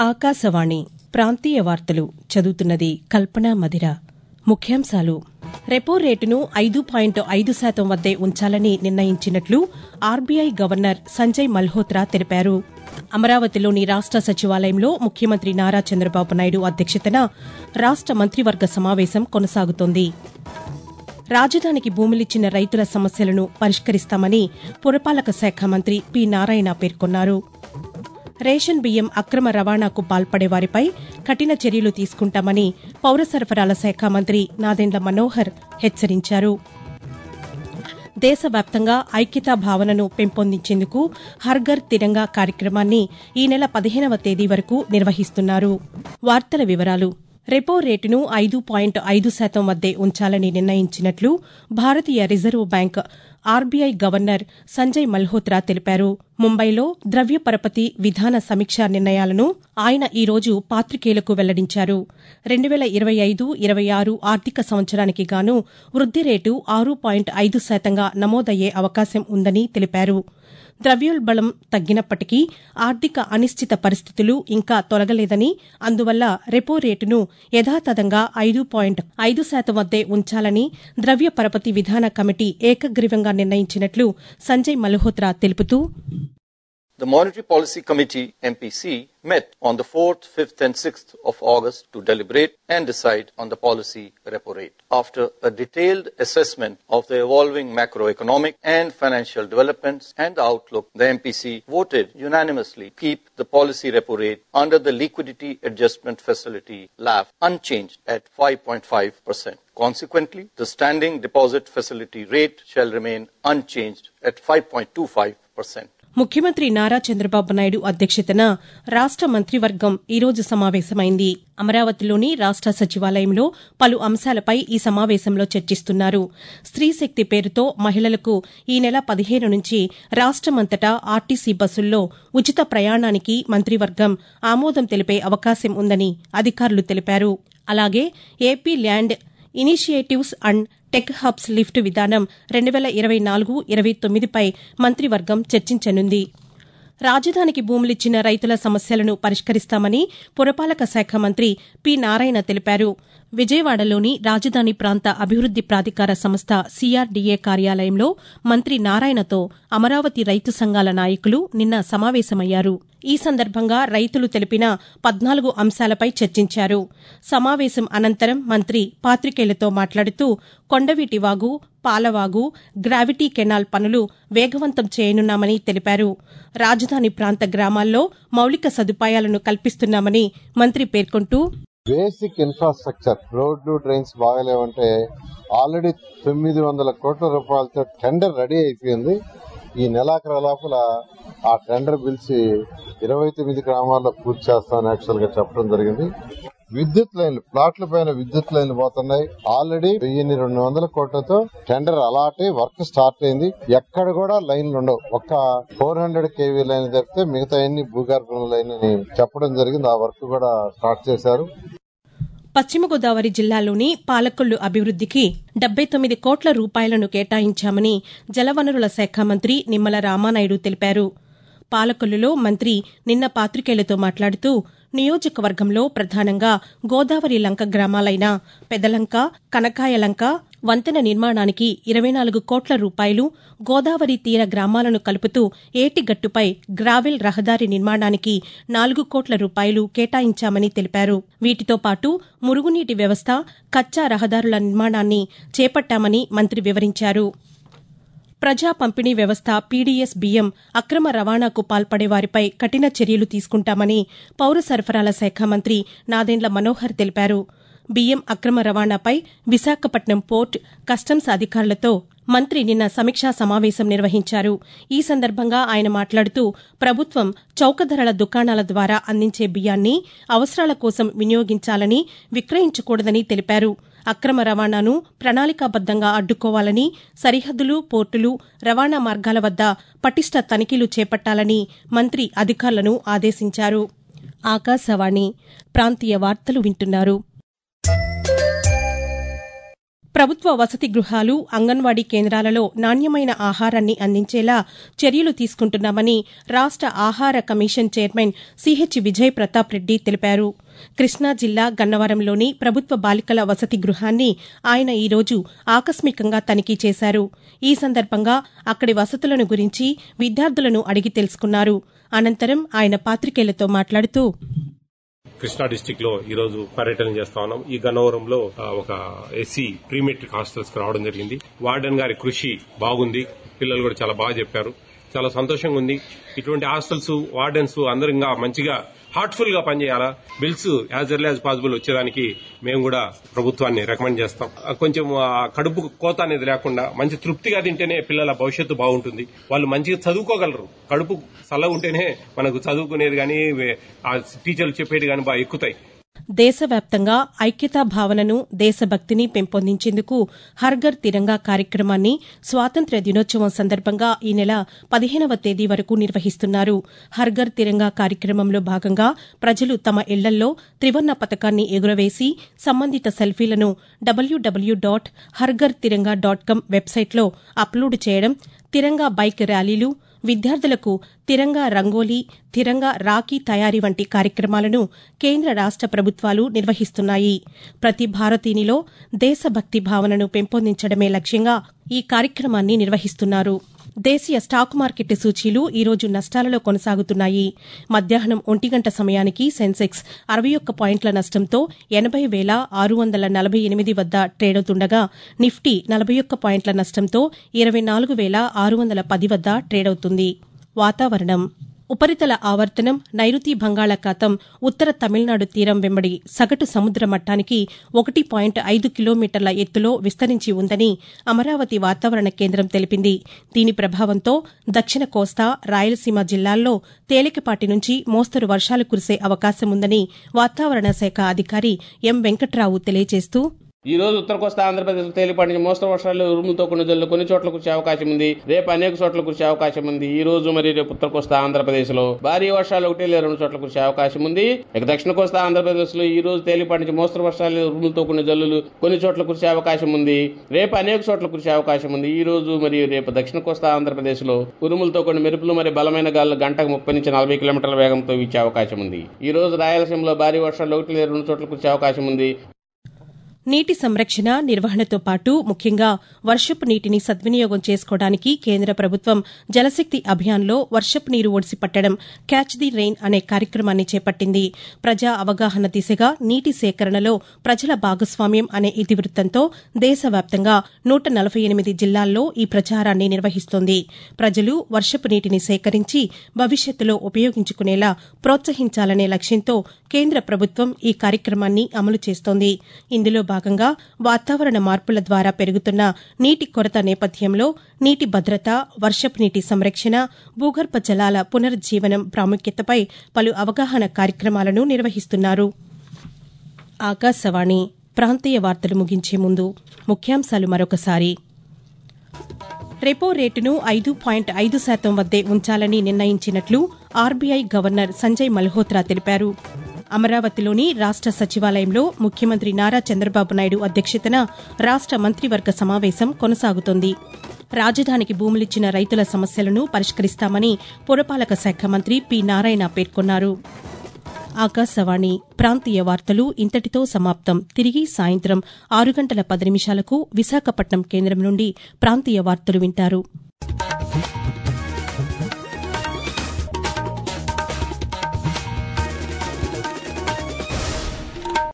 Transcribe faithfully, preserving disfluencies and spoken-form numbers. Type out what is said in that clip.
ఆకాశవాణి ప్రాంతీయ వార్తలు చదువుతున్నది కల్పనా మధిర. ముఖ్యాంశాలు: రెపో రేటును ఐదు పాయింట్ ఐదు శాతం వద్దే ఉంచాలని నిర్ణయించినట్లు ఆర్బీఐ గవర్నర్ సంజయ్ మల్హోత్రా తెలిపారు. అమరావతిలోని రాష్ట సచివాలయంలో ముఖ్యమంత్రి నారా చంద్రబాబు నాయుడు అధ్యక్షతన రాష్ట మంత్రివర్గ సమావేశం కొనసాగుతోంది. రాజధానికి భూములిచ్చిన రైతుల సమస్యలను పరిష్కరిస్తామని పురపాలక శాఖ మంత్రి పి నారాయణ పేర్కొన్నారు. రేషన్ బియ్యం అక్రమ రవాణాకు పాల్పడే వారిపై కఠిన చర్యలు తీసుకుంటామని పౌర సరఫరాల శాఖ మంత్రి నాదెండ్ల మనోహర్ హెచ్చరించారు. దేశవ్యాప్తంగా ఐక్యతా భావనను పెంపొందించేందుకు హర్ఘర్ తిరంగా కార్యక్రమాన్ని ఈ నెల పదిహేనవ తేదీ వరకు నిర్వహిస్తున్నారు. వార్తల వివరాలు: రెపో రేటును ఐదు పాయింట్ ఐదు శాతం వద్దే ఉంచాలని నిర్ణయించినట్లు భారతీయ reserve bank RBI governor Sanjay Malhotra తెలిపారు. ముంబైలో ద్రవ్య పరపతి విధాన సమీక్షా నిర్ణయాలను ఆయన ఈ రోజు పాతికేయులకు వెల్లడించారు. రెండు వేల ఇరవై ఐదు ఇరవై ఆరు ఆర్థిక సంవత్సరానికి గాను వృద్ది రేటు ఆరు పాయింట్ ఐదు శాతంగా నమోదయ్యే అవకాశం ఉందని తెలిపారు. ద్రవ్యోల్బణం తగ్గినప్పటికీ ఆర్థిక అనిశ్చిత పరిస్థితులు ఇంకా తొలగలేదని, అందువల్ల రెపో రేటును యథాతథంగా ఐదు పాయింట్ ఐదు శాతం వద్దే ఉంచాలని ద్రవ్య పరపతి విధాన కమిటీ ఏకగ్రీవంగా నిర్ణయించినట్లు సంజయ్ మల్హోత్రా తెలుపుతూ, The Monetary Policy Committee M P C met on the fourth, fifth and sixth of August to deliberate and decide on the policy repo rate. After a detailed assessment of the evolving macroeconomic and financial developments and the outlook, the M P C voted unanimously to keep the policy repo rate under the Liquidity Adjustment Facility L A F unchanged at five point five percent. Consequently, the Standing Deposit Facility rate shall remain unchanged at five point two five percent. ముఖ్యమంత్రి నారా చంద్రబాబు నాయుడు అధ్యక్షతన రాష్ట మంత్రివర్గం ఈరోజు సమావేశమైంది. అమరావతిలోని రాష్ట సచివాలయంలో పలు అంశాలపై ఈ సమావేశంలో చర్చిస్తున్నారు. స్త్రీశక్తి పేరుతో మహిళలకు ఈ నెల పదిహేను నుంచి రాష్టమంతటా ఆర్టీసీ బస్సుల్లో ఉచిత ప్రయాణానికి మంత్రివర్గం ఆమోదం తెలిపే అవకాశం ఉందని అధికారులు తెలిపారు. అలాగే AP land initiatives and tech hubs lift విధానం రెండు వేల ఇరవై నాలుగు ఇరవై తొమ్మిదిపై మంత్రివర్గం చర్చించనుంది. రాజధానికి భూములిచ్చిన రైతుల సమస్యలను పరిష్కరిస్తామని పురపాలక శాఖ మంత్రి పి నారాయణ తెలిపారు. విజయవాడలోని రాజధాని ప్రాంత అభివృద్ది ప్రాధికార సంస్థ సీఆర్డీఏ కార్యాలయంలో మంత్రి నారాయణతో అమరావతి రైతు సంఘాల నాయకులు నిన్న సమావేశమయ్యారు. ఈ సందర్భంగా రైతులు తెలిపిన పద్నాలుగు అంశాలపై చర్చించారు. సమావేశం అనంతరం మంత్రి పాతికేయులతో మాట్లాడుతూ కొండవీటి వాగు, పాలవాగు, గ్రావిటీ కెనాల్ పనులు వేగవంతం చేయనున్నామని తెలిపారు. రాజధాని ప్రాంత గ్రామాల్లో మౌలిక సదుపాయాలను కల్పిస్తున్నామని మంత్రి పేర్కొంటూ, బేసిక్ ఇన్ఫ్రాస్ట్రక్చర్ రోడ్లు డ్రైన్స్ బాగలేవంటే ఆల్రెడీ తొమ్మిది వందల కోట్ల రూపాయలతో టెండర్ రెడీ అయిపోయింది. ఈ నెలాఖరు లోపల ఆ టెండర్ పిలిచి ఇరవై తొమ్మిది గ్రామాల్లో పూర్తి చేస్తామని యాక్చువల్ గా చెప్పడం జరిగింది. విద్యుత్ లైన్లు ప్లాట్ల పైన విద్యుత్ లైన్లు పోతున్నాయి. ఆల్రెడీ వెయ్యి రెండు వందల కోట్లతో టెండర్ అలాట్ అయి వర్క్ స్టార్ట్ అయింది. ఎక్కడ కూడా లైన్లు ఉండవు. ఒక్క ఫోర్ హండ్రెడ్ కేవీ లైన్ తప్పితే మిగతా అన్ని భూగర్భ లైన్ అని చెప్పడం జరిగింది. ఆ వర్క్ కూడా స్టార్ట్ చేశారు. పశ్చిమ గోదావరి జిల్లాలోని పాలకొల్లు అభివృద్దికి డెబ్బై తొమ్మిది కోట్ల రూపాయలను కేటాయించామని జలవనరుల శాఖ మంత్రి నిమ్మల రామానాయుడు తెలిపారు. పాలకొల్లులో మంత్రి నిన్న పాతికేయులతో మాట్లాడుతూ, నియోజకవర్గంలో ప్రధానంగా గోదావరి లంక గ్రామాలైన పెదలంక, కనకాయలంక వంతెన నిర్మాణానికి ఇరవై నాలుగు కోట్ల రూపాయలు, గోదావరి తీర గ్రామాలను కలుపుతూ ఏటిగట్టుపై గ్రావెల్ రహదారి నిర్మాణానికి నాలుగు కోట్ల రూపాయలు కేటాయించామని తెలిపారు. వీటితో పాటు మురుగునీటి వ్యవస్థ, కచ్చా రహదారుల నిర్మాణాన్ని చేపట్టామని మంత్రి వివరించారు. ప్రజా పంపిణీ వ్యవస్థ పీడీఎస్ బియ్యం అక్రమ రవాణాకు పాల్పడే వారిపై కఠిన చర్యలు తీసుకుంటామని పౌర సరఫరాల శాఖ మంత్రి నాదెండ్ల మనోహర్ తెలిపారు. బియ్యం అక్రమ రవాణాపై విశాఖపట్నం పోర్ట్, కస్టమ్స్ అధికారులతో మంత్రి నిన్న సమీక్షా సమావేశం నిర్వహించారు. ఈ సందర్భంగా ఆయన మాట్లాడుతూ, ప్రభుత్వం చౌక ధరల దుకాణాల ద్వారా అందించే బియ్యాన్ని అవసరాల కోసం వినియోగించాలని, విక్రయించకూడదని తెలిపారు. అక్రమ రవాణాను ప్రణాళికాబద్దంగా అడ్డుకోవాలని, సరిహద్దులు, పోర్టులు, రవాణా మార్గాల వద్ద పటిష్ట తనిఖీలు చేపట్టాలని మంత్రి అధికారులను ఆదేశించారు. ఆకాశవాణి ప్రాంతీయ వార్తలు వింటున్నారు. ప్రభుత్వ వసతి గృహాలు అంగన్వాడీ కేంద్రాలలో నాణ్యమైన ఆహారాన్ని అందించేలా చర్యలు తీసుకుంటున్నామని రాష్ట ఆహార commission chairman CH Vijay Pratap Reddy తెలిపారు. కృష్ణా జిల్లా గన్నవరంలోని ప్రభుత్వ బాలికల వసతి గృహాన్ని ఆయన ఈరోజు ఆకస్మికంగా తనిఖీ చేశారు. ఈ సందర్భంగా అక్కడి వసతులను గురించి విద్యార్థులను అడిగి తెలుసుకున్నారు. అనంతరం ఆయన పాతికేయులతో మాట్లాడుతూ కృష్ణా డిస్టిక్ లో ఈ రోజు పర్యటన చేస్తా ఉన్నాం. ఈ గన్నవరంలో ఒక ఎస్సీ ప్రీ మెట్రిక్ హాస్టల్స్ కి రావడం జరిగింది. వార్డెన్ గారి కృషి బాగుంది. పిల్లలు కూడా చాలా బాగా చెప్పారు. చాలా సంతోషంగా ఉంది. ఇటువంటి హాస్టల్స్ వార్డెన్స్ అందరూ ఇంకా మంచిగా హార్ట్ఫుల్ గా పనిచేయాలా. Bills as early as possible వచ్చేదానికి మేము కూడా ప్రభుత్వాన్ని రికమెండ్ చేస్తాం. కొంచెం కడుపు కోత అనేది లేకుండా మంచి తృప్తిగా తింటేనే పిల్లల భవిష్యత్తు బాగుంటుంది. వాళ్ళు మంచిగా చదువుకోగలరు. కడుపు చల్లగా ఉంటేనే మనకు చదువుకునేది కానీ ఆ టీచర్లు చెప్పేది కానీ బాగా ఎక్కుతాయి. దేశవ్యాప్తంగా ఐక్యతా భావనను దేశభక్తిని పెంపొందించేందుకు హర్ఘర్ తిరంగా కార్యక్రమాన్ని స్వాతంత్ర్య దినోత్సవం సందర్భంగా ఈ నెల పదిహేనవ తేదీ వరకు నిర్వహిస్తున్నారు. హర్ఘర్ తిరంగా కార్యక్రమంలో భాగంగా ప్రజలు తమ ఇళ్లల్లో త్రివర్ణ పతాకాన్ని ఎగురవేసి సంబంధిత సెల్ఫీలను డబ్ల్యూడబ్ల్యూ డాట్ హర్ఘర్ తిరంగా డాట్ కాం వెబ్సైట్లో అప్లోడ్ చేయడం, తిరంగా బైక్ ర్యాలీలు, విద్యార్థులకు తిరంగా రంగోలీ, తిరంగా రాఖీ తయారీ వంటి కార్యక్రమాలను కేంద్ర రాష్ట ప్రభుత్వాలు నిర్వహిస్తున్నాయి. ప్రతి భారతీయునిలో దేశభక్తి భావనను పెంపొందించడమే లక్ష్యంగా ఈ కార్యక్రమాన్ని నిర్వహిస్తున్నారు. దేశీయ స్టాక్ మార్కెట్ సూచీలు ఈరోజు నష్టాలలో కొనసాగుతున్నాయి. మధ్యాహ్నం ఒంటి గంట సమయానికి సెన్సెక్స్ అరవై ఒక్క పాయింట్ల నష్టంతో ఎనబై వేల ఆరు వందల నలభై ఎనిమిది వద్ద ట్రేడవుతుండగా నిఫ్టీ నలభై ఒక్క పాయింట్ల నష్టంతో ఇరవై నాలుగు వేల ఆరు వందల పది వద్ద ట్రేడవుతుంది. వాతావరణం. ఉపరితల ఆవర్తనం నైరుతి బంగాళాఖాతం ఉత్తర తమిళనాడు తీరం వెంబడి సగటు సముద్ర మట్టానికి ఒకటి పాయింట్ ఐదు కిలోమీటర్ల ఎత్తులో విస్తరించి ఉందని అమరావతి వాతావరణ కేంద్రం తెలిపింది. దీని ప్రభావంతో దక్షిణ కోస్తా, రాయలసీమ జిల్లాల్లో తేలికపాటి నుంచి మోస్తరు వర్షాలు కురిసే అవకాశముందని వాతావరణ శాఖ అధికారి ఎం వెంకట్రావు తెలియజేస్తూ ఈ రోజు ఉత్తర కోస్తా ఆంధ్రప్రదేశ్ తేలిపాటి నుంచి మోస్తరు వర్షాలు ఉరుములతో కొన్ని జల్లు కొన్ని చోట్ల కురిసే అవకాశం ఉంది. రేపు అనేక చోట్ల కురిసే అవకాశం ఉంది. ఈ రోజు మరి రేపు ఉత్తర కోస్తా ఆంధ్రప్రదేశ్ లో భారీ వర్షాలు ఒకటి లేదా రెండు చోట్ల కురిసే అవకాశం ఉంది. ఇక దక్షిణ కోస్తా ఆంధ్రప్రదేశ్ లో ఈ రోజు తేలిపాటి నుంచి మోస్తరు వర్షాలు ఉరుములతో కొన్ని జల్లులు కొన్ని చోట్ల కురిసే అవకాశం ఉంది. రేపు అనేక చోట్ల కురిసే అవకాశం ఉంది. ఈ రోజు మరియు రేపు దక్షిణ కోస్తా ఆంధ్రప్రదేశ్ లో ఉరుములతో కొన్ని మెరుపులు మరి బలమైన గాలులు గంటకు ముప్పై నుంచి నలభై కిలోమీటర్ల వేగంతో వీచే అవకాశం ఉంది. ఈ రోజు రాయలసీమలో భారీ వర్షాలు ఒకటి లేదా రెండు చోట్ల కురిసే అవకాశం ఉంది. నీటి సంరక్షణ, నిర్వహణతో పాటు ముఖ్యంగా వర్షపు నీటిని సద్వినియోగం చేసుకోవడానికి కేంద్ర ప్రభుత్వం జలశక్తి అభియాన్లో వర్షపు నీరు ఒడిసి పట్టడం క్యాచ్ ది రెయిన్ అనే కార్యక్రమాన్ని చేపట్టింది. ప్రజా అవగాహన దిశగా నీటి సేకరణలో ప్రజల భాగస్వామ్యం అనే ఇతివృత్తంతో దేశవ్యాప్తంగా నూట నలభై ఎనిమిది జిల్లాల్లో ఈ ప్రచారాన్ని నిర్వహిస్తోంది. ప్రజలు వర్షపు నీటిని సేకరించి భవిష్యత్తులో ఉపయోగించుకునేలా ప్రోత్సహించాలనే లక్ష్యంతో కేంద్ర ప్రభుత్వం ఈ కార్యక్రమాన్ని అమలు చేస్తోంది. ఇందులో భాగంగా వాతావరణ మార్పుల ద్వారా పెరుగుతున్న నీటి కొరత నేపథ్యంలో నీటి భద్రత, వర్షపు నీటి సంరక్షణ, భూగర్భ జలాల పునరుజ్జీవనం ప్రాముఖ్యతపై పలు అవగాహన కార్యక్రమాలను నిర్వహిస్తున్నారు. ఆకాశవాణి ప్రాంతీయ వార్తలు ముగించే ముందు ముఖ్యాంశాలు మరొకసారి. రెపో రేటును ఐదు పాయింట్ ఐదు శాతం వద్దే ఉంచాలని నిర్ణయించినట్లు ఆర్బీఐ గవర్నర్ సంజయ్ మల్హోత్రా తెలిపారు. అమరావతిలోని రాష్ట సచివాలయంలో ముఖ్యమంత్రి నారా చంద్రబాబు నాయుడు అధ్యక్షతన రాష్ట మంత్రివర్గ సమావేశం కొనసాగుతోంది. రాజధానికి భూములిచ్చిన రైతుల సమస్యలను పరిష్కరిస్తామని పురపాలక శాఖ మంత్రి పి నారాయణ పేర్కొన్నారు. ఆకాశవాణి ప్రాంతీయ వార్తలు ఇంతటితో సమాప్తం. తిరిగి సాయంత్రం ఆరు గంటల పది నిమిషాలకు విశాఖపట్నం కేంద్రం నుండి ప్రాంతీయ వార్తలు వింటారు.